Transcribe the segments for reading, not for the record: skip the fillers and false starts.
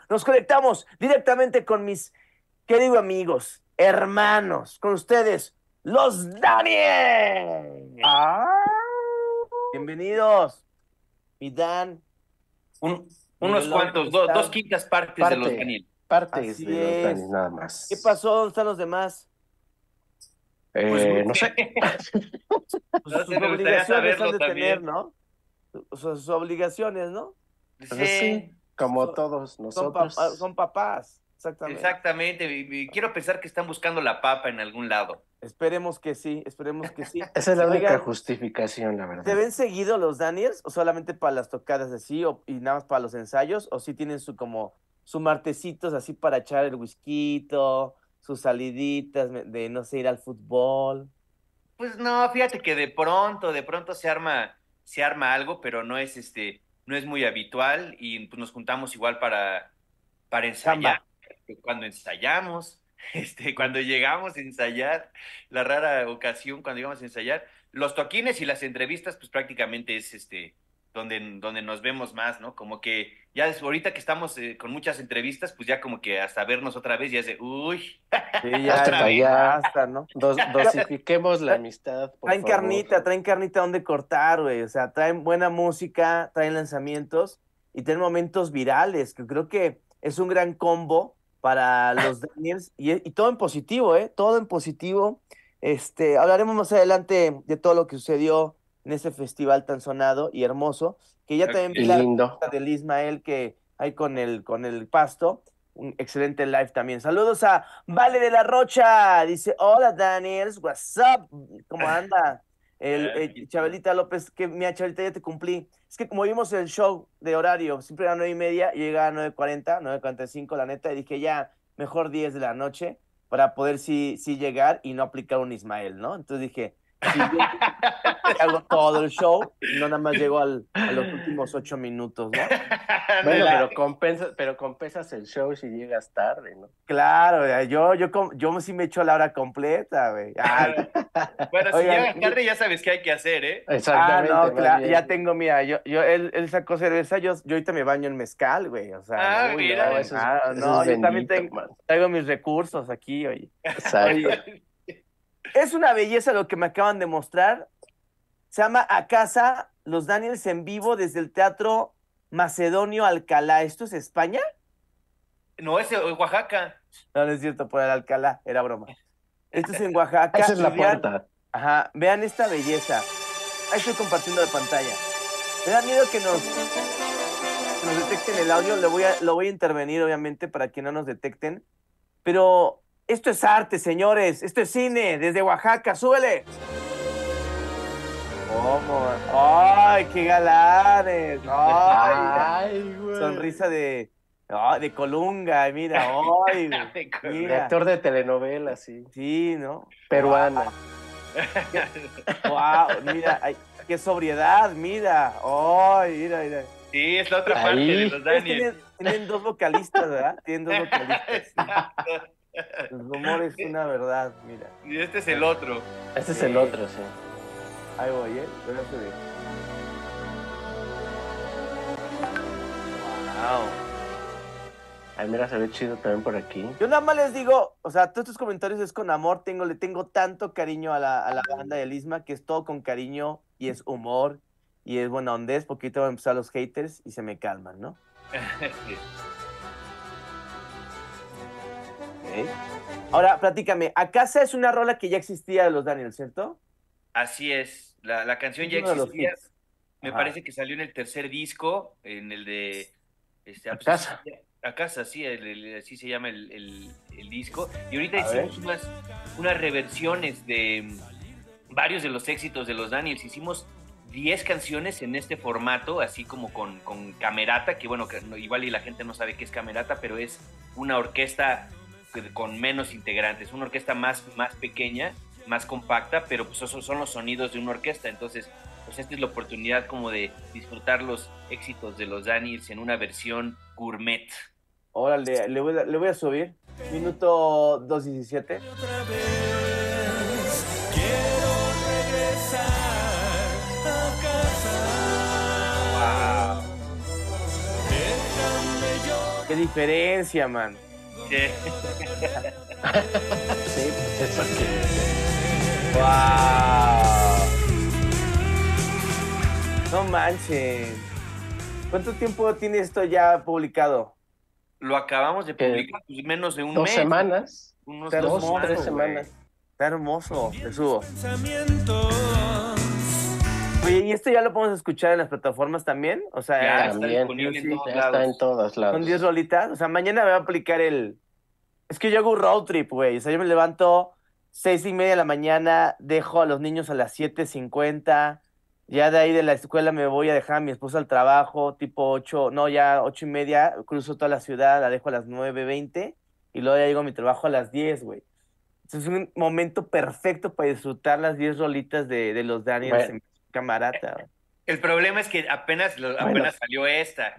Nos conectamos directamente con mis queridos amigos, hermanos, con ustedes, los Daniel. Ah, Bienvenidos, mi Dan, Un- unos Miguelón, ¿cómo cuantos, dos están? quintas partes de los parte, Daniel. partes Así de los Danis, es. nada ¿Qué más. pasó? ¿Dónde están los demás? Pues, No sé. Pues no sus sé, me gustaría obligaciones han saberlo de tener, también. ¿no? Sus obligaciones, ¿no? Pues sí, Sí, como Son, todos nosotros. son papás, exactamente. exactamente. Y quiero pensar que están buscando la papa en algún lado. Esperemos que sí, esperemos que sí. Esa es la única Oigan, justificación, la ¿se verdad. ven seguido los Daniels o solamente para las tocadas así y nada más para los ensayos? ¿O sí tienen su como su martesitos así para echar el whisky, sus saliditas de no sé, ir al fútbol? Pues no, fíjate que de pronto se arma algo, pero no es no es muy habitual y pues nos juntamos igual para ensayar. Chamba. Cuando ensayamos, cuando llegamos a ensayar, la rara ocasión cuando llegamos a ensayar, los toquines y las entrevistas, pues prácticamente es donde nos vemos más, ¿no? Como que ya ahorita que estamos con muchas entrevistas, pues ya como que hasta vernos otra vez ya es de, uy, Sí, ya, Hazte otra para ya vez. allá. basta, ¿no? Dosifiquemos la amistad, por favor. Traen carnita donde cortar, güey. O sea, traen buena música, traen lanzamientos y traen momentos virales, que creo que es un gran combo para los Daniels y todo en positivo, ¿eh? Todo en positivo. Hablaremos más adelante de todo lo que sucedió en ese festival tan sonado y hermoso, que ya también Y vi la lindo. respuesta del Ismael que hay con el Pasto. Un excelente live también. Saludos a Vale de la Rocha. Dice, hola Daniels, what's up? ¿Cómo anda? Qué chido. Chabelita López, que mira, Chabelita, ya te cumplí. Es que como vimos el show de horario, siempre era 9:30 y llega a 9:40, 9:45, la neta, y dije ya, mejor 10 de la noche para poder sí llegar y no aplicar un Ismael, ¿no? Entonces dije, si bien hago todo el show, no nada más llego a los últimos 8 minutos, ¿no? Bueno, Ándale. pero compensas el show si llegas tarde, ¿no? Claro, yo sí me echo la hora completa, güey. Ay, Bueno, si oigan, llegas tarde ya sabes qué hay que hacer, ¿eh? Exactamente, no, más claro, ya bien. tengo, mira, él sacó cerveza, yo ahorita me baño en mezcal, güey, o sea, Ah, Uy, no, mira. claro, eso es no, yo también bendito, man. traigo mis recursos aquí, oye. Exacto. Oye, es una belleza lo que me acaban de mostrar. Se llama A Casa, los Daniels en vivo desde el Teatro Macedonio Alcalá. ¿Esto es España? No, ese Oaxaca. No, no es cierto, por el Alcalá, era broma. Esto es en Esa Oaxaca es y la vean, puerta. ajá, vean esta belleza. Ahí estoy compartiendo la pantalla. Me da miedo que nos detecten el audio, lo voy a intervenir obviamente para que no nos detecten, pero esto es arte, señores, esto es cine desde Oaxaca, súbele. ¿Cómo? ¡Ay, qué galanes! ¡Ay! Ay, güey. Sonrisa de Colunga, mira, ¡ay! De Mira, actor de telenovela, sí. sí, ¿no? Peruana. ¡Wow! Mira, ay, qué sobriedad, mira, ¡ay! Mira, mira. Sí, es la otra parte de Ahí. los Ustedes Daniels. tienen dos vocalistas, ¿verdad? Tienen dos vocalistas, sí. Exacto. El rumor es una verdad, mira. Y este es el otro. Este es Sí. el otro, sí. Ahí voy, ¿eh? Voy a subir. Wow. Ay, mira, se ve chido también por aquí. Yo nada más les digo, o sea, todos estos comentarios es con amor, le tengo tanto cariño a la banda de Lisma, que es todo con cariño y es humor y es buena ondez, porque ahorita van a empezar los haters y se me calman, ¿no? Ok. Ahora, platícame, ¿A Casa es una rola que ya existía de los Daniels, cierto? Así es. La canción Es ya uno de los existía. hits. Me Ajá. parece que salió en el tercer disco, en el de A pues así, casa. a casa, sí, así se llama el disco. Y ahorita A ver. hicimos unas reversiones de varios de los éxitos de los Daniels. Hicimos 10 canciones en este formato, así como con camerata, que bueno, que igual y la gente no sabe qué es camerata, pero es una orquesta con menos integrantes, una orquesta más pequeña, más compacta, pero pues esos son los sonidos de una orquesta. Entonces, pues esta es la oportunidad como de disfrutar los éxitos de los Daniels en una versión gourmet. Órale, le voy a subir. Minuto 2:17. Otra vez quiero regresar a casa. Déjame yo. ¿Qué diferencia, man. Sí. Sí, pues eso que... ¡Wow! No manches. ¿Cuánto tiempo tiene esto ya publicado? Lo acabamos de Que publicar, pues, menos de un 2 mes. semanas, Unos Está 2 hermoso, 3 semanas. semanas. Está hermoso, te subo. Pensamientos. Oye, ¿y esto ya lo podemos escuchar en las plataformas también? O sea, Ya está También. disponible en sí, todos Ya está en lados. todos son 10 lados. rolitas. O sea, mañana me va a aplicar el... Es que yo hago un road trip, güey. O sea, yo me levanto 6:30 de la mañana, dejo a los niños a las 7:50. Ya de ahí de la escuela me voy a dejar a mi esposa al trabajo, tipo 8, no, ya 8:30, cruzo toda la ciudad, la dejo a las 9:20 y luego ya llego a mi trabajo a las 10, güey. Entonces es un momento perfecto para disfrutar las 10 rolitas de los Daniels Bueno, en Camarata, güey. El problema es que bueno. apenas salió esta.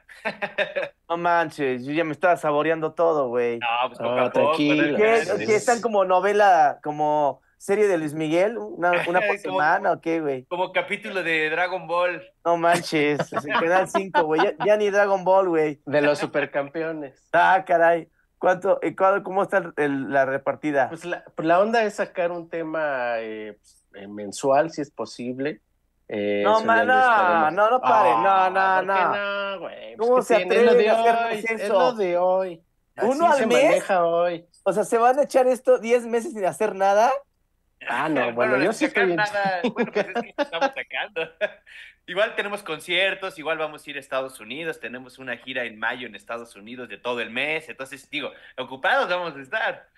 No manches, yo ya me estaba saboreando todo, güey. No, pues poco a poco, no Tranquilo. ¿Qué están como novela, como serie de Luis Miguel? ¿Una por como, semana o qué, güey? como capítulo de Dragon Ball. No manches, es el Canal 5, güey. Ya ni Dragon Ball, güey. De los supercampeones. Ah, caray. ¿Cómo está la repartida? Pues la onda es sacar un tema mensual, si es posible. No, Eso ya lo estaremos. no pare, no, ¿Por qué no. no, güey? Pues, ¿Cómo ¿qué se tiene? Es lo atreven de a hacernos hoy. Es lo eso? de hoy. ¿Uno Así al se mes? maneja hoy. O sea, ¿se van a echar esto 10 meses sin hacer nada? Ah, no, bueno, Bueno, yo sin sí sacar estoy en... nada. Bueno, pues es que estamos sacando. Igual tenemos conciertos, igual vamos a ir a Estados Unidos, tenemos una gira en mayo en Estados Unidos de todo el mes, entonces digo, ocupados vamos a estar.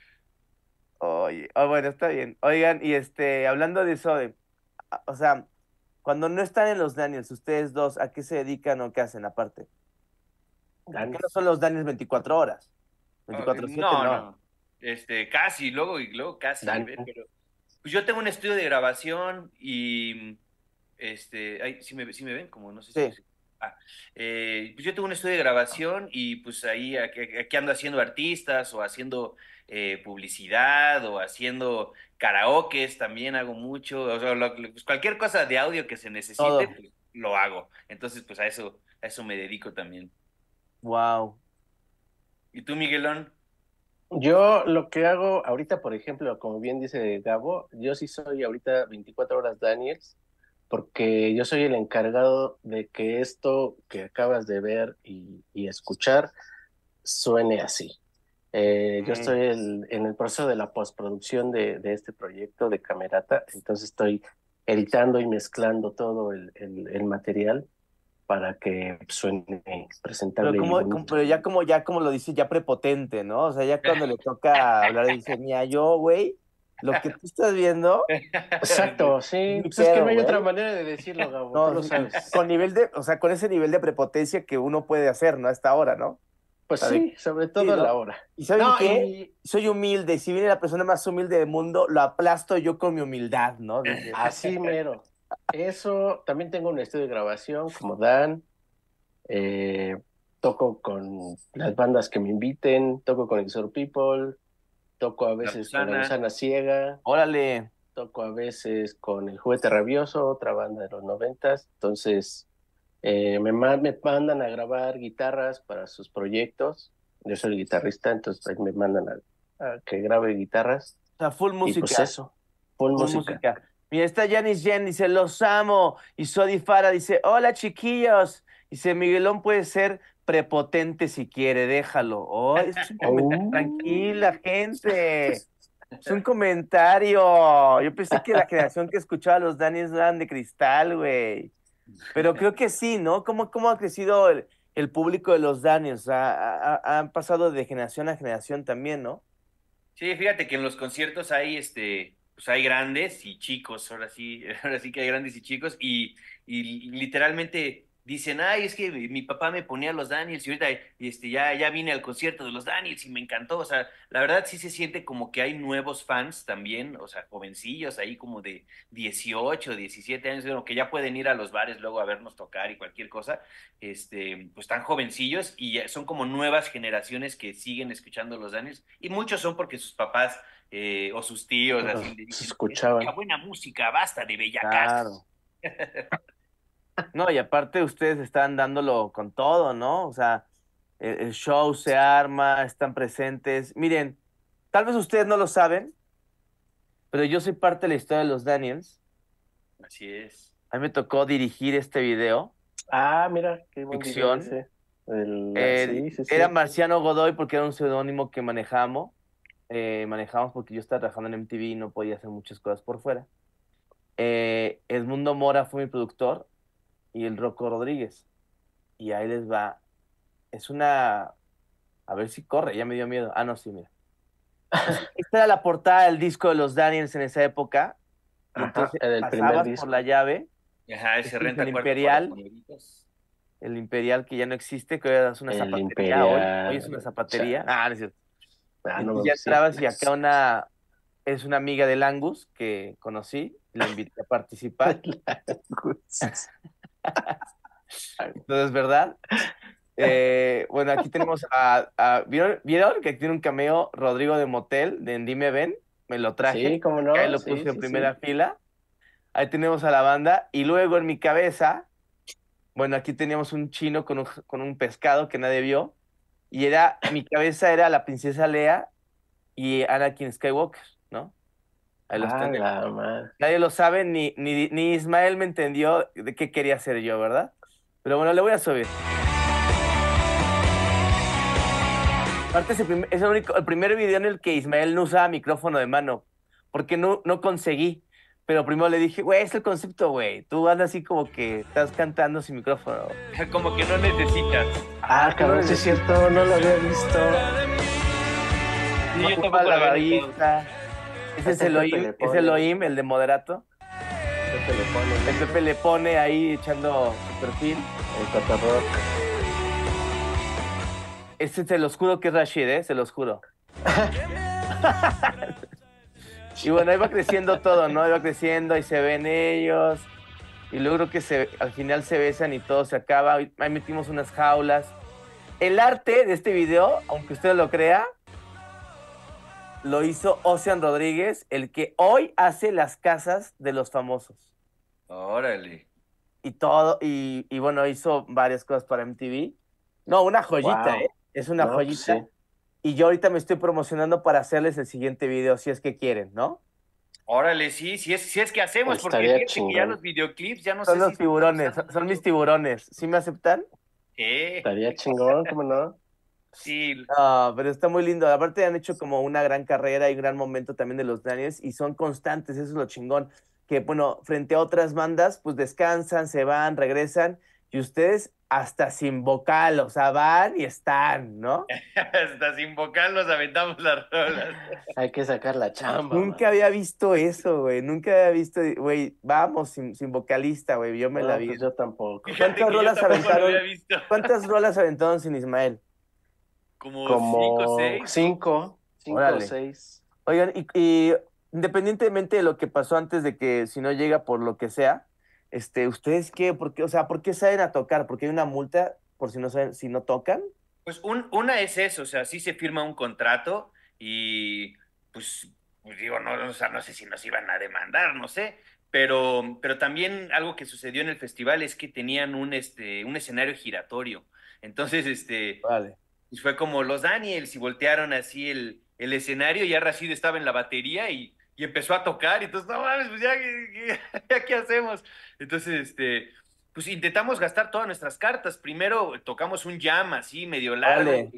Oye, bueno, está bien. Oigan, y hablando de eso, o sea, cuando no están en los Daniels, ustedes dos, ¿a qué se dedican o qué hacen aparte? ¿Por qué no son los Daniels 24 horas? 24/7, No, no. no, casi, y luego casi, Dan. pero pues yo tengo un estudio de grabación y ay, sí me ven, como no sé Sí. si. Ah, pues yo tengo un estudio de grabación y pues ahí aquí ando haciendo artistas o haciendo publicidad o haciendo karaokes, también hago mucho, o sea, pues cualquier cosa de audio que se necesite, Todo. pues lo hago. Entonces, pues a eso me dedico también. Wow. ¿Y tú, Miguelón? Yo lo que hago ahorita, por ejemplo, como bien dice Gabo, yo sí soy ahorita 24 horas Daniels, porque yo soy el encargado de que esto que acabas de ver y escuchar suene así. Yo estoy en el proceso de la postproducción de este proyecto de Camerata, entonces estoy editando y mezclando todo el material para que suene Pero presentable y bonito. pero ya como lo dice, ya prepotente, ¿no? O sea, ya cuando le toca hablar, dice, mira, yo, güey, lo que tú estás viendo Exacto, es sí, mi pues es que no pedo, hay güey. otra manera de decirlo, Gabo, tú No, lo sí, sabes. o sea, con ese nivel de prepotencia que uno puede hacer, ¿no? A esta hora, ¿no? Pues O sea, sí, sobre sí, todo la ¿no? hora. ¿Y saben No, qué? y Soy humilde, y si viene la persona más humilde del mundo, lo aplasto yo con mi humildad, ¿no? Dice, así mero. Eso, también tengo un estudio de grabación como Dan, eh, toco con las bandas que me inviten, toco con Exor People, toco a La veces con La gusana. Gusana Ciega, órale, toco a veces con El Juguete Rabioso, otra banda de los 90s. Entonces, me mandan a grabar guitarras para sus proyectos. Yo soy guitarrista, entonces ahí me mandan a que grabe guitarras. o sea, full Y pues música. eso, full Full música. música. Mira, está Janis Jen, dice, los amo. Y Sodi Farah dice, hola chiquillos. Dice, Miguelón puede ser prepotente si quiere, déjalo. Oh, es un comentario. Tranquila, gente. Es un comentario. Yo pensé que la generación que escuchaba a los Daniels eran de cristal, güey. Pero creo que sí, ¿no? ¿Cómo ha crecido el público de los Daniels? O sea, han pasado de generación a generación también, ¿no? Sí, fíjate que en los conciertos hay pues hay grandes y chicos, ahora sí que hay grandes y chicos, y literalmente dicen, ay, es que mi papá me ponía los Daniels y ahorita ya vine al concierto de los Daniels y me encantó. O sea, la verdad sí se siente como que hay nuevos fans también, o sea, jovencillos ahí como de 18, 17 años, bueno, que ya pueden ir a los bares luego a vernos tocar y cualquier cosa, pues están jovencillos y ya son como nuevas generaciones que siguen escuchando los Daniels y muchos son porque sus papás o sus tíos así le Se dicen, escucha escuchaban. buena música, basta de bellacas. Claro. No, y aparte ustedes están dándolo con todo, ¿no? O sea, el show se arma, están presentes. Miren, tal vez ustedes no lo saben, pero yo soy parte de la historia de los Daniels. Así es. A mí me tocó dirigir este video, Ah, mira, qué buen video ficción. ese. Sí, sí, Era sí. Marciano Godoy porque era un seudónimo que manejamos. Manejamos porque yo estaba trabajando en MTV y no podía hacer muchas cosas por fuera. Edmundo Mora fue mi productor y el Rocco Rodríguez. Y ahí les va. Es una... A ver si corre, ya me dio miedo. Ah, no, sí, mira. Esta era la portada del disco de los Daniels en esa época. Y Ajá, entonces en el primer pasabas por la disco. llave. Ajá, Este ese es el renta cuarto para Imperial. sonoritas. El Imperial que ya no existe, que hoy es una El zapatería hoy. Hoy es Imperial. una zapatería. Ah, no es cierto. Ah, no Entonces ya mames, sí. entrabas y acá es una amiga del Angus que conocí, la invité a participar. Entonces, ¿verdad? Bueno, aquí tenemos ¿vieron que tiene un cameo Rodrigo de Motel de en Dime Ven? Me lo Sí, traje, cómo que ahí no, lo sí, puse en sí, primera sí. fila. Ahí tenemos a la banda. Y luego en mi cabeza, bueno, aquí teníamos un chino con un pescado que nadie vio. Y mi cabeza era la princesa Lea y Anakin Skywalker, ¿no? Ahí los Ah, tenemos. la madre. Nadie lo sabe, ni Ismael me entendió de qué quería hacer yo, ¿verdad? Pero bueno, le voy a subir. Aparte, es el primer video en el que Ismael no usaba micrófono de mano, porque no conseguí. Pero primero le dije, güey, es el concepto, güey. Tú andas así como que estás cantando sin micrófono. Como que no necesitas. Ah, Tú no cabrón, sí es necesitas cierto, no lo había visto. Sí, yo ocupar tampoco la lo había notado. barista. Ese es Hasta el Pepe Elohim, le es pone. Elohim, el de Moderato. Pepe le pone, El ¿no? Pepe le pone ahí echando su perfil. El cotorrock. Este se los juro que es Rashid, ¿eh? Se los juro. Y bueno, ahí va creciendo todo, ¿no? Ahí va creciendo, ahí se ven ellos. Y luego creo que al final se besan y todo se acaba. Ahí metimos unas jaulas. El arte de este video, aunque usted lo crea, lo hizo Ocean Rodríguez, el que hoy hace las casas de los famosos. Órale. Y todo, y bueno, hizo varias cosas para MTV. No, una joyita, ¿eh? Wow. Es una No, pues sí. joyita. Y yo ahorita me estoy promocionando para hacerles el siguiente video, si es que quieren, ¿no? Órale, sí, si es que hacemos, porque Estaría fíjate que ya chingón. los videoclips ya no Son sé si los se están tiburones, usando son mis mucho. tiburones. ¿Sí me aceptan? Estaría chingón, ¿cómo no? Sí, Ah, pero está muy lindo. Aparte han hecho como una gran carrera y un gran momento también de los Daniels y son constantes, eso es lo chingón. Que bueno, frente a otras bandas, pues descansan, se van, regresan y ustedes hasta sin vocal, o sea, van y están, ¿no? hasta sin vocal nos aventamos las rolas. Hay que sacar la chamba, Nunca man. había visto eso, güey. Nunca había visto, güey, vamos sin vocalista, güey. Yo me la No, vi. pues yo tampoco. Fíjate ¿Cuántas que yo rolas tampoco lo había aventaron? visto. ¿Cuántas rolas aventaron sin Ismael? Como 5, Como 6, ¿no? cinco o Órale. seis. Oigan, y independientemente de lo que pasó antes de que si no llega por lo que sea, ¿ustedes qué? ¿Por qué? O sea, ¿por qué salen a tocar? ¿Porque hay una multa por si no saben, si no tocan? Pues una es eso, o sea, sí se firma un contrato y pues digo, no, o sea, no sé si nos iban a demandar, no sé, pero también algo que sucedió en el festival es que tenían un escenario giratorio. Entonces, Vale. pues fue como los Daniels y voltearon así el escenario y ya Rashid estaba en la batería y empezó a tocar y entonces, no mames, pues ya, ya ¿qué hacemos? Entonces, pues intentamos gastar todas nuestras cartas. Primero tocamos un jam así medio largo Vale.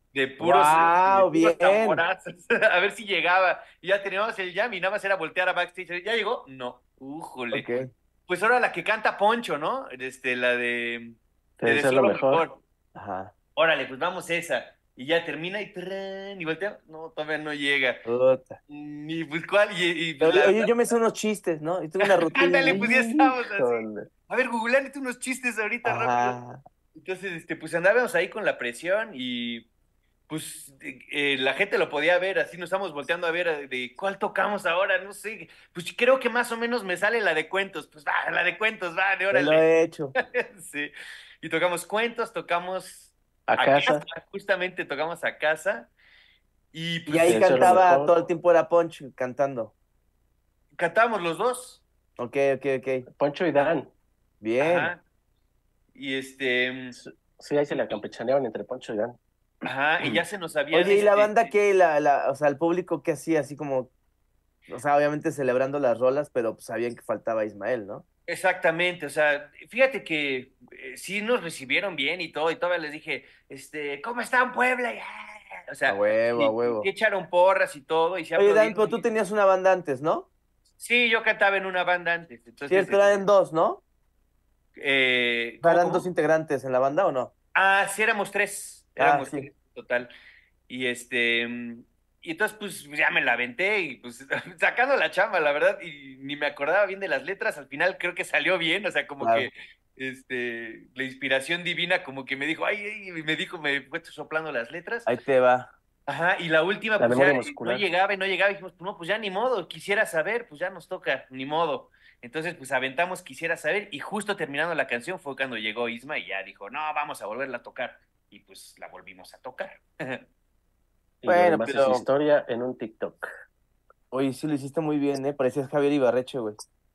de ¡Wow! puros Bien. tamborazos, a ver si llegaba. Y ya teníamos el jam y nada más era voltear a backstage. ¿Ya llegó? No. Újole. Ok. Pues ahora la que canta Poncho, ¿no? La Te te deseo deseo lo lo mejor. mejor. Ajá. Órale, pues vamos esa. Y ya termina y voltea. No, todavía no llega. Puta. Y pues cuál, pues Oye, yo me sé unos chistes, ¿no? Y tengo una rutina. ándale, pues ya estamos así. Híjole. A ver, googleate unos chistes ahorita rápido. Ajá. Entonces, pues andábamos ahí con la presión y pues la gente lo podía ver, así nos estamos volteando a ver de cuál tocamos ahora, no sé. Pues creo que más o menos me sale la de cuentos. Pues va, la de cuentos, vale, Yo lo órale. he hecho. Sí. Y tocamos cuentos, tocamos A a casa, casa. justamente tocamos a casa. Y Y pues ahí Te deseo lo cantaba, todo el mejor. tiempo era Poncho cantando. cantábamos los dos. Ok, ok, ok. Poncho y Dan. Bien. Ajá. Y Sí, ahí se la campechaneaban entre Poncho y Dan. Ajá, y ya se nos habían, Oye, ¿y la banda qué? O sea, el público qué hacía, así como, o sea, obviamente celebrando las rolas, pero pues sabían que faltaba Ismael, ¿no? exactamente, o sea, fíjate que sí nos recibieron bien y todo, y todavía les dije, ¿cómo están Puebla? O A sea, huevo, a sí huevo. echaron porras y todo, y se Oye, Dan, aplaudieron. pero tú tenías una banda antes, ¿no? Sí, yo cantaba en una banda antes, entonces, Cierto, eran dos, ¿no? O sea, ¿cómo, ¿eran dos cómo? integrantes en la banda o no? Ah, sí, Ah, éramos sí. tres, total. Y y entonces pues ya me la aventé y pues sacando la chamba, la verdad, y ni me acordaba bien de las letras, al final creo que salió bien, o sea, como que Claro. la inspiración divina como que me dijo, ay, y me dijo, me fue soplando las letras. Ahí te va. Ajá, y la última La pues ya memoria no muscular. llegaba y no llegaba, y dijimos, pues no, pues ya ni modo, quisiera saber, pues ya nos toca, ni modo. Entonces, pues aventamos Quisiera Saber y justo terminando la canción fue cuando llegó Isma y ya dijo, no, vamos a volverla a tocar. Y pues la volvimos a tocar. Y lo Bueno, demás es pero, historia en un TikTok. oye, sí lo hiciste muy bien, ¿eh? Parecías Javier Ibarreche, güey.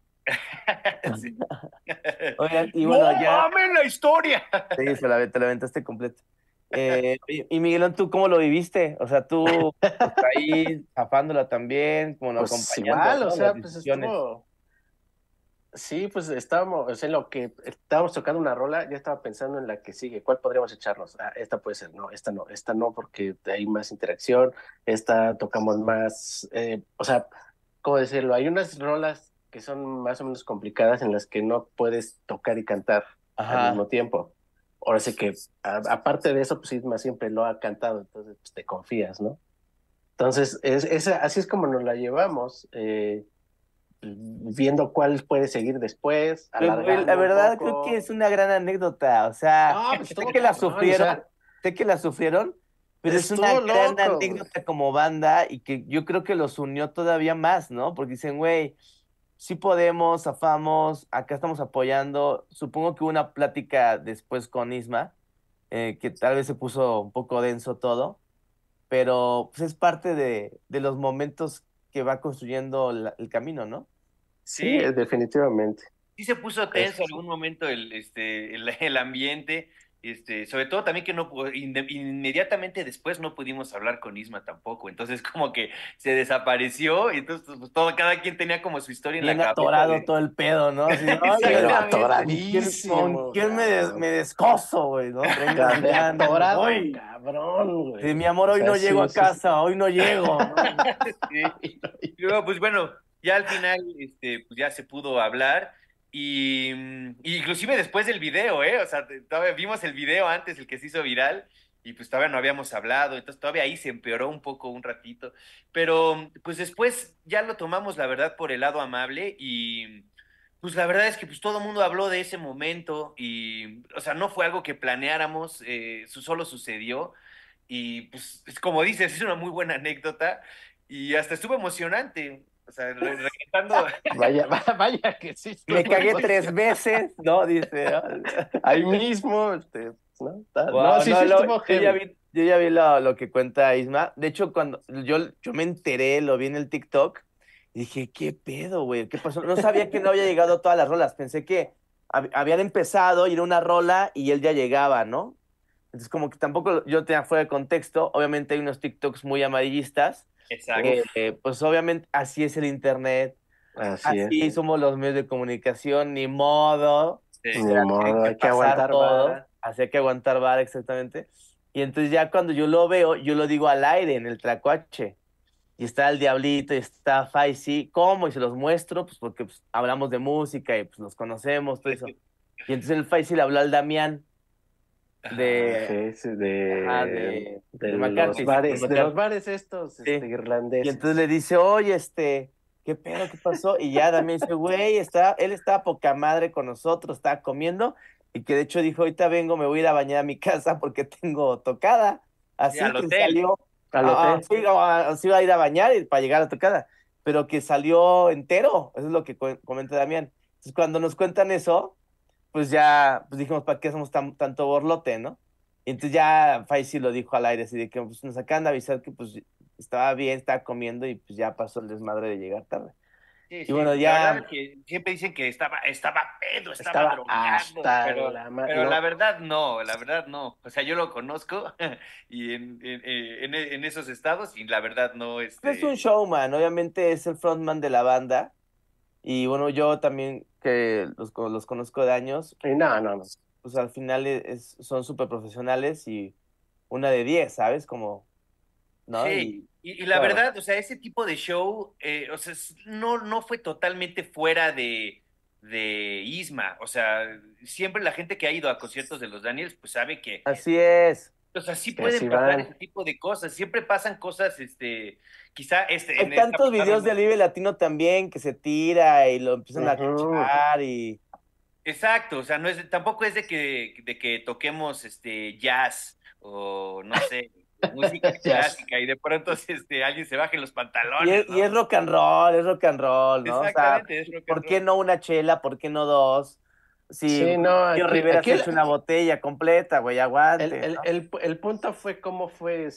Sí. Oigan, y ¡No bueno, ya, mames la historia! sí, te la aventaste completo. Y Miguelón, ¿tú cómo lo viviste? O sea, tú, pues ahí, zafándola también, como no Pues acompañando, igual, o ¿no? Las sea, pues decisiones. estuvo. Sí, pues estábamos, o sea, en lo que estábamos tocando una rola, ya estaba pensando en la que sigue. ¿Cuál podríamos echarnos? Ah, esta puede ser, no, esta no, porque hay más interacción, esta tocamos más, o sea, ¿cómo decirlo? Hay unas rolas que son más o menos complicadas en las que no puedes tocar y cantar al Ajá. mismo tiempo. Ahora sí que, aparte de eso, pues Isma siempre lo ha cantado, entonces pues, te confías, ¿no? Entonces, así es como nos la llevamos. Viendo cuál puede seguir después, Pues, güey, la alargando un verdad creo que poco. es una gran anécdota. O sea, No, pues sé estuvo que la cabrón, o sufrieron, sea, sé que la sufrieron, pero es una estuvo gran loco, güey. anécdota como banda y que yo creo que los unió todavía más, ¿no? Porque dicen, güey, sí podemos, zafamos, acá estamos apoyando. Supongo que hubo una plática después con Isma, que tal vez se puso un poco denso todo, pero pues es parte de los momentos que va construyendo el camino, ¿no? Sí, Sí, definitivamente. sí se puso Es- tenso algún momento el ambiente, sobre todo también que no inmediatamente después no pudimos hablar con Isma tampoco, entonces como que se desapareció y entonces pues, cada quien tenía como su historia en la Bien cabeza atorado de todo el pedo, ¿no? Así, de, pero oye, exactamente. ¿con atoradísimo, quién cabrón. me descoso, güey, ¿no? Traigo ganas. Atorado, Hoy, cabrón, sí, güey. mi amor, O hoy sea, no llego sí, a sí, sí. casa, hoy no llego, ¿no? Sí. Y luego, pues bueno, ya al final, pues ya se pudo hablar y inclusive después del video, ¿eh? O sea, todavía vimos el video antes, el que se hizo viral, y pues todavía no habíamos hablado, entonces todavía ahí se empeoró un poco un ratito, pero pues después ya lo tomamos, la verdad, por el lado amable y pues la verdad es que pues todo el mundo habló de ese momento y, o sea, no fue algo que planeáramos, solo sucedió y pues es como dices, es una muy buena anécdota y hasta estuvo emocionante. O sea, regresando, Vaya, vaya que sí Me estuvo cagué tres emocionante. veces, ¿no? Dice, ¿no? Ahí mismo, ¿no? No, Wow, sí, no, sí estuvo heavy. yo ya vi lo que cuenta Isma. De hecho, cuando yo me enteré, lo vi en el TikTok, y dije, ¿qué pedo, güey? ¿Qué pasó? No sabía que no había llegado a todas las rolas. Pensé que habían empezado y era una rola y él ya llegaba, ¿no? Entonces, como que tampoco yo tenía fuera de contexto. Obviamente hay unos TikToks muy amarillistas. exacto. Pues obviamente así es el internet, Así así es. somos los medios de comunicación, ni modo. Se Ni la tienen modo, que hay que pasar aguantar todos, vara. así hay que aguantar vara exactamente. Y entonces ya cuando yo lo veo, yo lo digo al aire en el Tlacuache. Y está el Diablito y está Faisy. ¿Cómo? Y se los muestro, pues porque pues, hablamos de música y pues nos conocemos, todo eso. Y entonces el Faisy le habló al Damián Ajá. de, Sí, sí, ajá, de de McCarthy, sí, de los McCarthy. bares estos, Sí. Y entonces le irlandeses. dice, oye, ¿qué pedo? ¿Qué pasó? Y ya Damián dice, güey, él está poca madre con nosotros, estaba comiendo, y que de hecho dijo, ahorita vengo, me voy a ir a bañar a mi casa porque tengo tocada. Sí, Así al que hotel. salió, Al hotel. sí, se iba a ir a bañar y para llegar a la tocada, pero que salió entero, eso es lo que comenta Damián. Entonces cuando nos cuentan eso, pues ya, pues dijimos, ¿para qué hacemos tanto borlote, no? Y entonces ya Faisy lo dijo al aire, así de que pues, nos acaban de avisar que pues estaba bien, estaba comiendo y pues ya pasó el desmadre de llegar tarde. Sí, Y bueno, sí, la verdad ya es que siempre dicen que estaba pedo, estaba Estaba drogado, hasta pero, la pero no. la verdad no, la verdad no. O sea, yo lo conozco y en esos estados y la verdad no, es un showman, obviamente es el frontman de la banda. Y bueno, yo también que los conozco de años, Y no. pues al final son súper profesionales y una de 10, ¿sabes? Como, ¿no? Sí, Y y la claro, verdad, o sea, ese tipo de show, o sea, no fue totalmente fuera de Isma. O sea, siempre la gente que ha ido a conciertos de los Daniels, pues sabe que, así es. o sea, sí Que pueden así pasar van. ese tipo de cosas. Siempre pasan cosas, quizá Hay en esta tantos videos pasaron. del Vive Latino también que se tira y lo empiezan a Ujú. cachar y Exacto, o sea, tampoco es de que toquemos jazz o no sé, música Ya. clásica y de pronto alguien se baje los pantalones, y ¿no? es rock and roll, ¿no? O sea, Exactamente, es rock and ¿por qué roll. no una chela? ¿Por qué no dos? Si Sí, no, Julio aquí, Rivera aquí se echa una botella completa, güey, aguante, ¿no? el punto fue cómo fue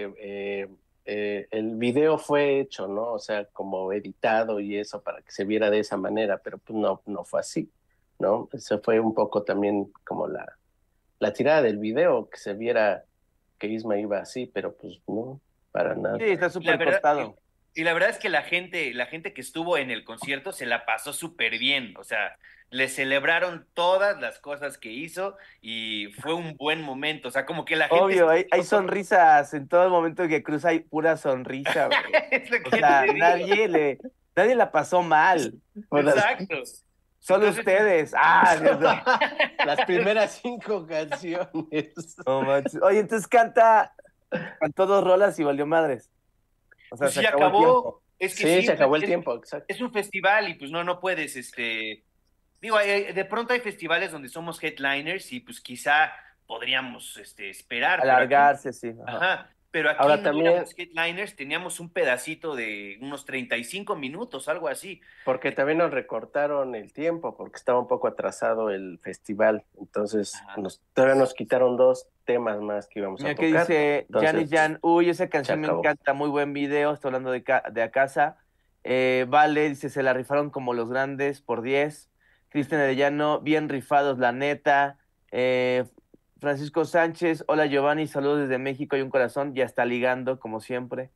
el video fue hecho, ¿no? O sea, como editado y eso para que se viera de esa manera, pero pues no fue así, ¿no? Eso fue un poco también como la tirada del video, que se viera que Isma iba así, pero pues no, para nada. Sí, está Y la súper verdad, cortado. y la verdad es que la gente que estuvo en el concierto se la pasó súper bien, o sea, le celebraron todas las cosas que hizo y fue un buen momento, o sea, como que la gente Obvio, se hay sintió con... sonrisas en todo el momento que cruza, hay pura sonrisa, güey. Es lo O que sea, te digo. nadie la pasó mal, Puras- Exacto. solo Entonces, ustedes. Ah, Dios mío. Las primeras 5 canciones. No manches. Oye, entonces cantó 2 rolas y valió madres. O sea, pues se sí acabó el acabó, tiempo. es que Sí, sí, se o sea, acabó el es, tiempo, exacto. es un festival y pues no puedes, digo, de pronto hay festivales donde somos headliners y pues quizá podríamos, esperar, pero aquí, Alargarse, sí. Ajá. ajá, pero aquí Ahora no también, éramos headliners, teníamos un pedacito de unos 35 minutos, algo así. porque también nos recortaron el tiempo, porque estaba un poco atrasado el festival. Entonces, Ajá. todavía nos quitaron 2 temas más que íbamos a Mira que tocar. dice Janis Entonces, Jan, uy, esa se canción me acabó. encanta, muy buen video, estoy hablando de a casa. Vale, dice, se la rifaron como los grandes por 10. Cristian Arellano, bien rifados, la neta. Francisco Sánchez, hola Giovanni, saludos desde México y un corazón, ya está ligando, como siempre.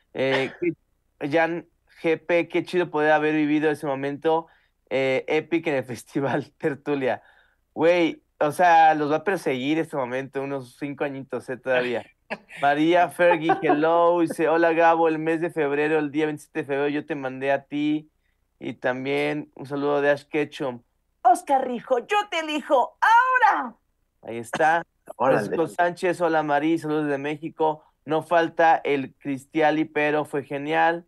Jan GP, qué chido poder haber vivido ese momento épico en el festival Tertulia. Güey, o sea, los va a perseguir este momento, unos 5 añitos, todavía. María Fergie, hello, dice, hola Gabo, el mes de febrero, el día 27 de febrero, yo te mandé a ti. Y también un saludo de Ash Ketchum. Oscar Rijo, yo te elijo ahora. Ahí está. Órale. Francisco Sánchez, hola Marí, saludos de México. No falta el Cristiali, pero fue genial.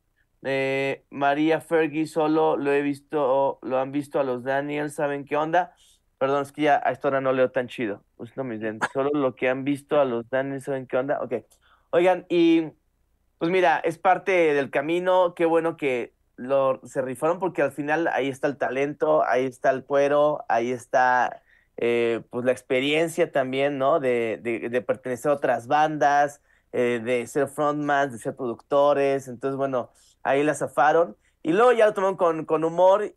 María Fergie, solo lo he visto, lo han visto a los Daniels, ¿saben qué onda? Perdón, es que ya a esta hora no leo tan chido. Pues no, mis lentes. Solo lo que han visto a los Daniels, ¿saben qué onda? Ok. Oigan, y pues mira, es parte del camino. Qué bueno que se rifaron porque al final ahí está el talento, ahí está el cuero, ahí está pues la experiencia también, ¿no? De pertenecer a otras bandas, de ser frontmans, de ser productores. Entonces, bueno, ahí la zafaron. Y luego ya lo tomaron con humor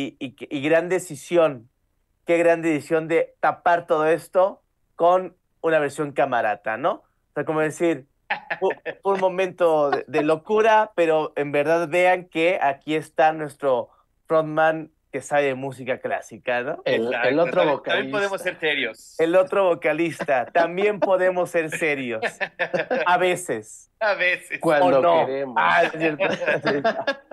y gran decisión. Qué gran decisión de tapar todo esto con una versión camarata, ¿no? O sea, como decir, fue un momento de locura, pero en verdad vean que aquí está nuestro frontman que sabe de música clásica, ¿no? El Exacto, otro también podemos ser vocalista. serios. El otro vocalista, también podemos ser serios, a veces, A veces. o Cuando no. queremos. Es cierto. Sí.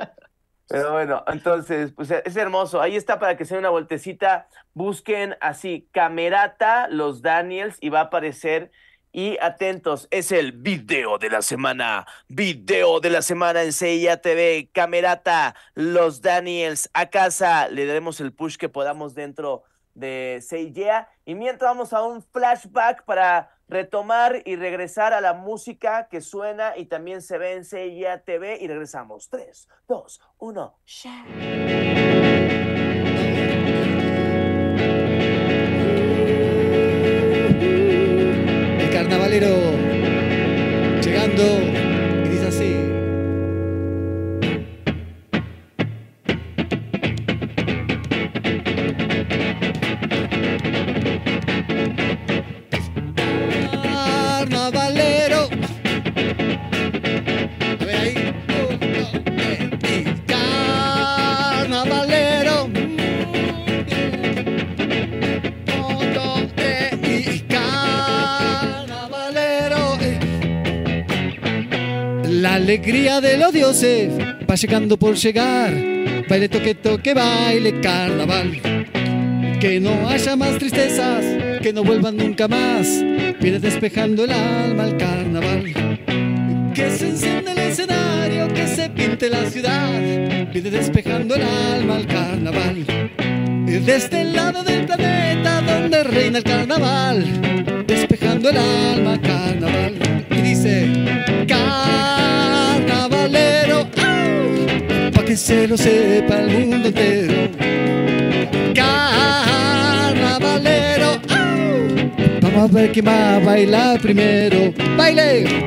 Pero bueno, entonces, pues es hermoso. Ahí está para que se den una vueltecita. Busquen así, Camerata, los Daniels, y va a aparecer. Y atentos, es el video de la semana. Video de la semana en CIA TV. Camerata, los Daniels, a casa. Le daremos el push que podamos dentro de CIA. Y mientras vamos a un flashback para retomar y regresar a la música que suena y también se ve en CIA TV. Y regresamos. 3, 2, 1. El carnavalero llegando y dice así. La alegría de los dioses va llegando por llegar. Baile, toque, toque, baile, carnaval. Que no haya más tristezas, que no vuelvan nunca más. Viene despejando el alma al carnaval. Que se encienda el escenario, que se pinte la ciudad. Viene despejando el alma al carnaval. De este lado del planeta donde reina el carnaval, despejando el alma al carnaval. Y dice: carnavalero, ¡au! Pa' que se lo sepa el mundo entero. Carnavalero, ¡au! Vamos a ver quién va a bailar primero. ¡Baile!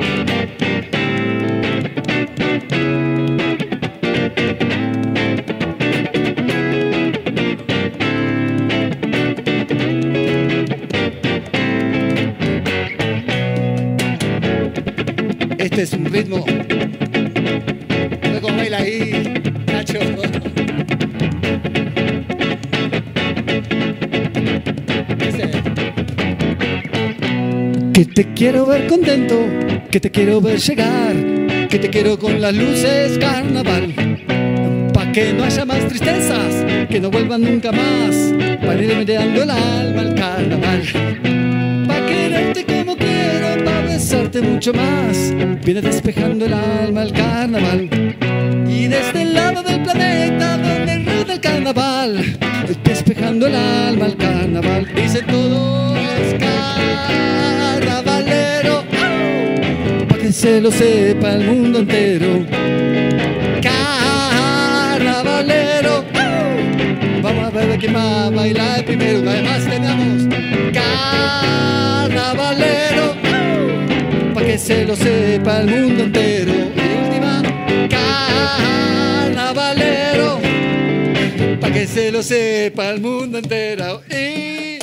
Este es un ritmo. Luego baila ahí, Nacho. Dice: que te quiero ver contento, que te quiero ver llegar, que te quiero con las luces carnaval. Pa' que no haya más tristezas, que no vuelvan nunca más. Para ir meneando el alma al carnaval. Pa' quererte como quiero, pa' besarte mucho más. Viene despejando el alma al carnaval. Y desde el lado del planeta donde rueda el carnaval, despejando el alma al carnaval. Dicen todos: carnavalero, ¡au! Pa' que se lo sepa el mundo entero. Carnavalero, ¡au! Vamos a ver quién va a bailar primero. Además tenemos carnavalero, ¡au! Pa' que se lo sepa el mundo entero. Y última, carnavalero, pa' que se lo sepa el mundo entero. Y...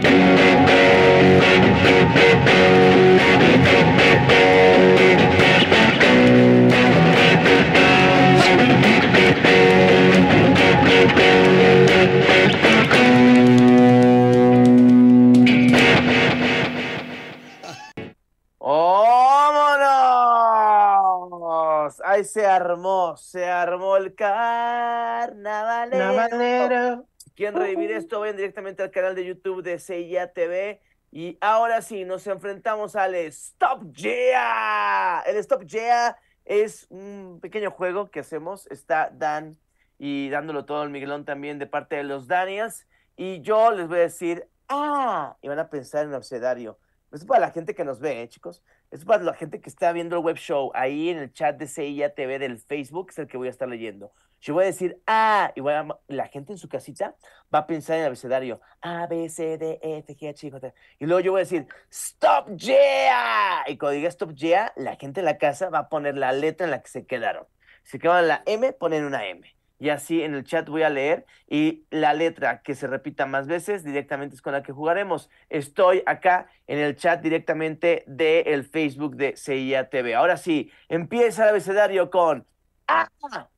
¡Vámonos! Ahí se armó el carnavalero. Navalero. Si quieren revivir esto, vayan directamente al canal de YouTube de CIA TV. Y ahora sí, nos enfrentamos al Stop Yeah. El Stop Yeah es un pequeño juego que hacemos. Está Dan y dándolo todo el Miguelón también de parte de los Daniels. Y yo les voy a decir, y van a pensar en el abecedario. Esto es para la gente que nos ve, chicos. Esto es para la gente que está viendo el web show. Ahí en el chat de CIA TV del Facebook es el que voy a estar leyendo. Yo voy a decir y la gente en su casita va a pensar en el abecedario. A, B, C, D, E, F, G, H, I, J. Y luego yo voy a decir, ¡Stop Yeah! Y cuando diga Stop Yeah, la gente en la casa va a poner la letra en la que se quedaron. Si se quedaron en la M, ponen una M. Y así en el chat voy a leer y la letra que se repita más veces directamente es con la que jugaremos. Estoy acá en el chat directamente del Facebook de CIA TV. Ahora sí, empieza el abecedario con A.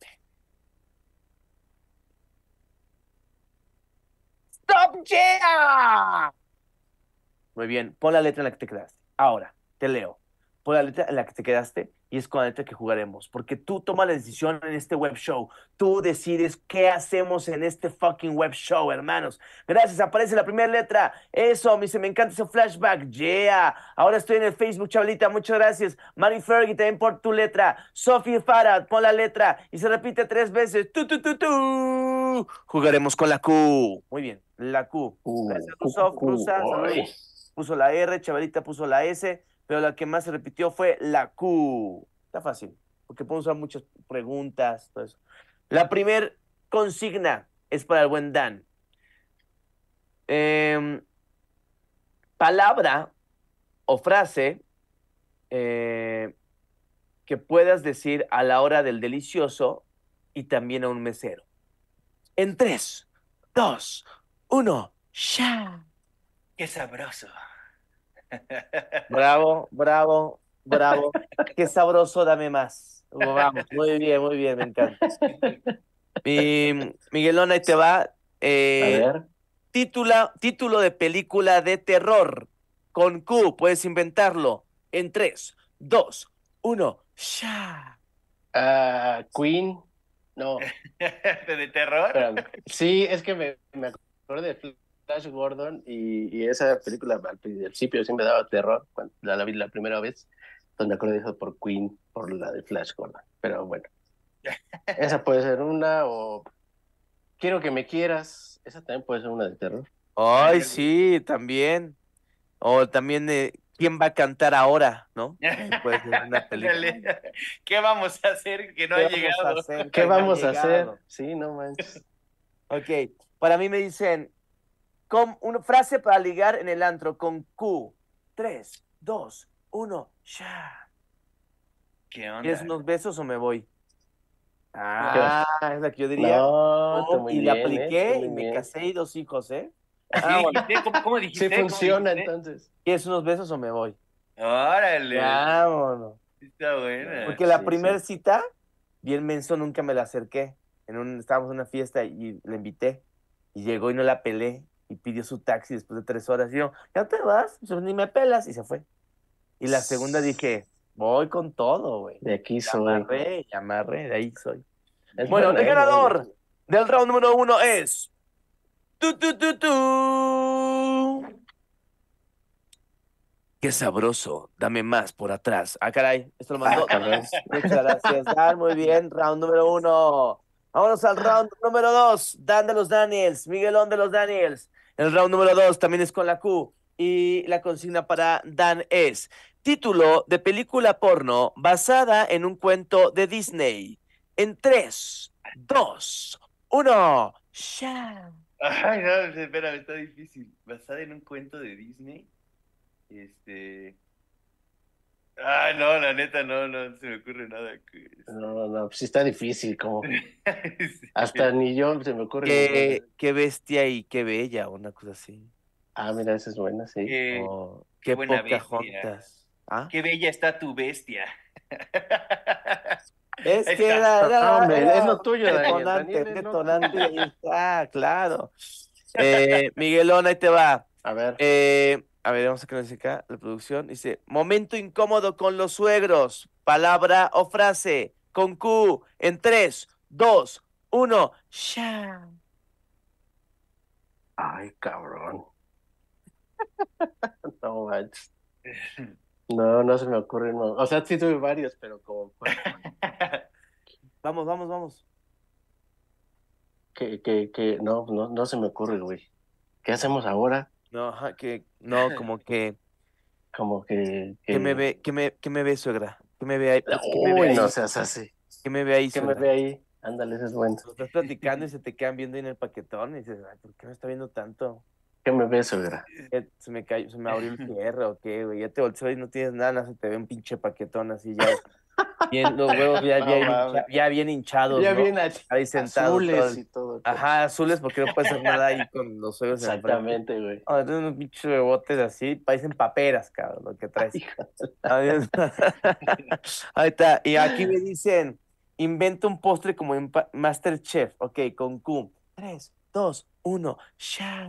¡Stop Yeah! Muy bien, pon la letra en la que te quedaste. Ahora, te leo. Pon la letra en la que te quedaste y es con la letra que jugaremos. Porque tú tomas la decisión en este web show. Tú decides qué hacemos en este fucking web show, hermanos. Gracias, aparece la primera letra. Eso, me encanta ese flashback. Yeah. Ahora estoy en el Facebook, chavalita. Muchas gracias. Mari Fergie, también por tu letra. Sophie Farad, pon la letra. Y se repite 3 veces. Tu. Jugaremos con la Q. Muy bien, la Q. Gracias, Sof, Rusa. Puso la R, chavalita puso la S. Pero la que más se repitió fue la Q. Está fácil, porque podemos usar muchas preguntas, todo eso. La primer consigna es para el buen Dan. Palabra o frase que puedas decir a la hora del delicioso y también a un mesero. En 3, 2, 1, ¡ya! ¡Qué sabroso! Bravo. Qué sabroso, dame más. Vamos, muy bien, me encanta. Miguelón, ahí te va. A ver. Título de película de terror. Con Q, puedes inventarlo. En 3, 2, 1, Sha. Queen. No, ¿De terror? espérame. Sí, es que me acuerdo de Flash Gordon y esa película al principio sí me daba terror cuando la vi la primera vez. Entonces me acuerdo de eso por Queen, por la de Flash Gordon. Pero bueno, esa puede ser una o Quiero que me quieras. Esa también puede ser una de terror. Ay, Ándale. sí, también. O también, ¿quién va a cantar ahora? ¿No? También puede ser una película. Ándale. ¿Qué vamos a hacer que no ¿Qué ha vamos a llegado? hacer ¿Qué que no ha vamos a hacer? llegado? Sí, no manches. Ok, para mí me dicen, una frase para ligar en el antro con Q. 3, 2, 1, ya. ¿Qué ¿Quieres onda? unos besos o me voy? ¿Qué va? Ah, es la que yo diría. No, tú muy Y la bien, tú apliqué muy y me bien. casé y 2 hijos, ¿eh? ¿Así Vámonos. dijiste? ¿Cómo Sí dijiste? ¿Cómo funciona dijiste? entonces. ¿Quieres unos besos o me voy? Órale, Vámonos. está No, buena. Porque la sí, primera sí. cita, bien menso, nunca me la acerqué. Estábamos en una fiesta y la invité. Y llegó y no la pelé. Y pidió su taxi después de 3 horas. Y yo, ¿ya te vas? Pues ni me pelas. Y se fue. Y la segunda dije, voy con todo, güey. De aquí soy. Y amarré, de ahí soy. Es Bueno, buena, el es buena. ganador del round número 1 es... ¡Tu, tu, tu, tu! Qué sabroso, dame más por atrás. Ah, caray, esto lo Ah, mandó. cabrón. Muchas gracias, Dan. Muy bien, round número 1. Vámonos al round número 2. Dan de los Daniels, Miguelón de los Daniels. El round número 2 también es con la Q. Y la consigna para Dan es: título de película porno basada en un cuento de Disney. En 3, 2, 1. ¡Ya! Ay, no, espera, está difícil. Basada en un cuento de Disney. Este. Ay, no, la neta, no se me ocurre nada. No, no, pues sí está difícil, como hasta Sí. ni yo se me ocurre ninguna. Qué bestia y qué bella, una cosa así. Ah, mira, esa es buena, sí. Oh, Qué qué buena bestia. Pocahontas. ¿Ah? Qué bella está tu bestia. Es Ahí que está. Ah, hombre, es era lo tuyo, Daniel. Daniel, un es lo detonante y tuyo. ahí está, claro. Miguelón, ahí te va. A ver, A ver, vamos a ver qué nos dice acá la producción. Dice, momento incómodo con los suegros. Palabra o frase con Q en 3, 2, 1. Ya. ay, cabrón. No manches. No, no se me ocurre, no. O sea, sí tuve varios, pero como Vamos, vamos, vamos. no se me ocurre, güey. ¿Qué hacemos ahora? No, no, como Como que me ve, suegra. Que me ve ahí, que me ve Uy, no ahí, seas así. que me ve ahí, ¿Qué me suegra. ve ahí? Ándale, ese es bueno. Lo estás platicando y se te quedan viendo ahí en el paquetón y dices, ay, ¿por qué me está viendo tanto? ¿Qué me ve, suegra? Se me cayó, se me abrió el cierre o qué, güey. Ya te volteó y no tienes nada, no se te ve un pinche paquetón así ya. Bien, los huevos No mames. ya bien hinchados, Ya ¿no? bien Ahí sentado todo azules y todo. Ajá, azules porque no puede hacer nada ahí con los huevos enfrente. Exactamente, güey. No, entonces unos pinches huevotes así, parecen paperas, cabrón, lo que traes. Hijo. Ahí ahí está. Y aquí me dicen, inventa un postre como en MasterChef. Ok, con Q. 3, 2, 1, ya.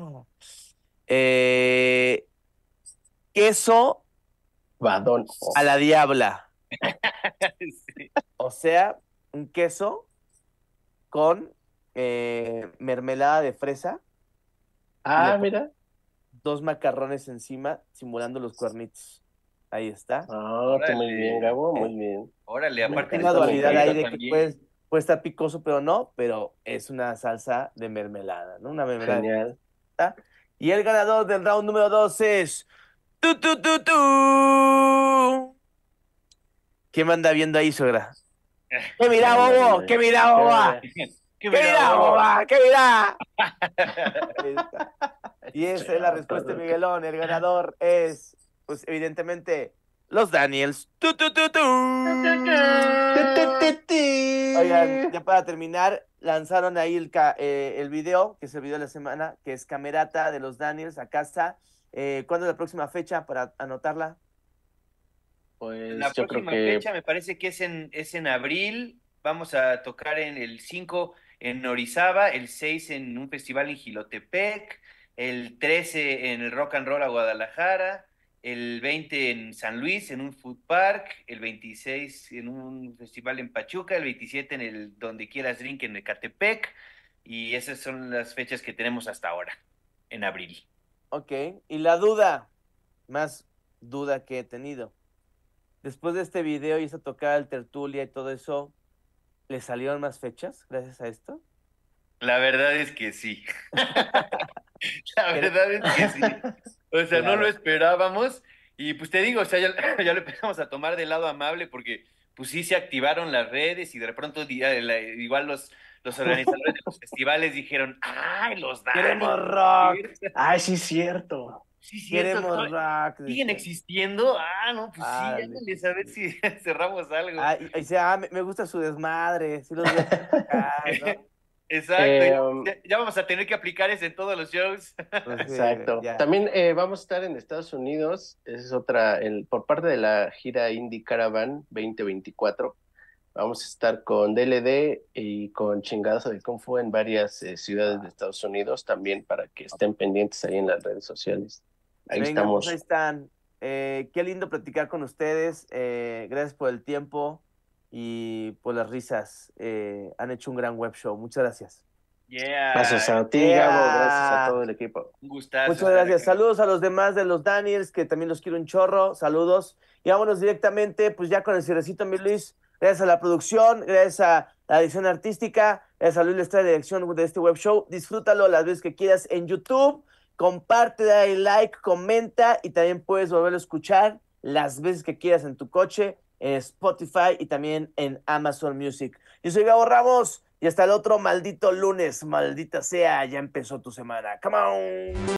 Eh, queso Badón. a la diabla. Sí. O sea, un queso con mermelada de fresa y le Ah, pones mira. 2 macarrones encima simulando los cuernitos. Ahí está. Ah, tú muy bien, Órale, Gabo, ¿Eh? muy bien. órale, Me aparte Una les encanta, me dualidad ahí gusta encanta. de que también. puede estar picoso, pero no, pero es una salsa de mermelada, ¿no? Una mermelada de Genial. fresa. Y el ganador del round número 2 es... ¡Tu, tu, tu, tu! ¿Quién me anda viendo ahí, suegra? ¿Qué ¿Qué mira, anda viendo bobo? ahí? ¿Qué mira, ¿Qué me boba? ve? ¿Qué ¿Qué mira, mira, bobo? boba? ¿Qué mira? Ahí está. Y esa es la respuesta de Todo. Miguelón. El ganador es, pues evidentemente, los Daniels. ¡Tu, tu, tu, tu! Ti, ti, ti, ti. Oigan, ya para terminar, lanzaron ahí el video, que es el video de la semana, que es Camerata de los Daniels a casa. ¿Cuándo es la próxima fecha para anotarla? La Pues yo creo próxima que fecha me parece que es en abril. Vamos a tocar en el 5 en Orizaba, el 6 en un festival en Jilotepec, el 13 en el Rock and Roll a Guadalajara el 20 en San Luis, en un food park, el 26 en un festival en Pachuca, el 27 en el Donde Quieras Drink en Ecatepec, y esas son las fechas que tenemos hasta ahora, en abril. Ok, y la duda, más duda que he tenido. Después de este video y esta tocada del Tertulia y todo eso, ¿le salieron más fechas gracias a esto? La verdad es que sí. La Quere- verdad es que sí. O sea, no lo Claro. esperábamos. Y pues te digo, o sea, ya, ya lo empezamos a tomar del lado amable porque pues sí se activaron las redes y de pronto igual los organizadores de los festivales dijeron, ¡ay, los Queremos Dani! rock, Ay, sí, cierto. Sí, cierto, queremos rock, ¿siguen decían. existiendo? Ah, no, pues sí, Árale. ándale, a ver si cerramos algo. Ah, y dice, me gusta su desmadre, sí los voy a tocar, ¿no? Exacto, ya, Um, ya vamos a tener que aplicar eso en todos los shows. Pues sí, Exacto. ya. También vamos a estar en Estados Unidos. Esa es otra, por parte de la gira Indie Caravan 2024. Vamos a estar con DLD y con Chingados del Kung Fu en varias ciudades de Estados Unidos también para que estén pendientes ahí en las redes sociales. Ahí Venga, pues ahí estamos. están. Qué lindo platicar con ustedes. Gracias por el tiempo y por las risas. Han hecho un gran web show. Muchas gracias. Gracias Yeah, a ti, Gabo. Yeah. Gracias a todo el equipo. un gustazo. Muchas estar gracias. acá. Saludos a los demás de los Daniels, que también los quiero un chorro. Saludos. Y vámonos directamente, pues ya con el cierrecito, mi Luis. Gracias a la producción, gracias a la edición artística, gracias a Luis Lestra, la dirección de este web show. Disfrútalo las veces que quieras en YouTube. Comparte, dale like, comenta y también puedes volverlo a escuchar las veces que quieras en tu coche, en Spotify y también en Amazon Music. Yo soy Gabo Ramos y hasta el otro maldito lunes, maldita sea, ya empezó tu semana. Come on.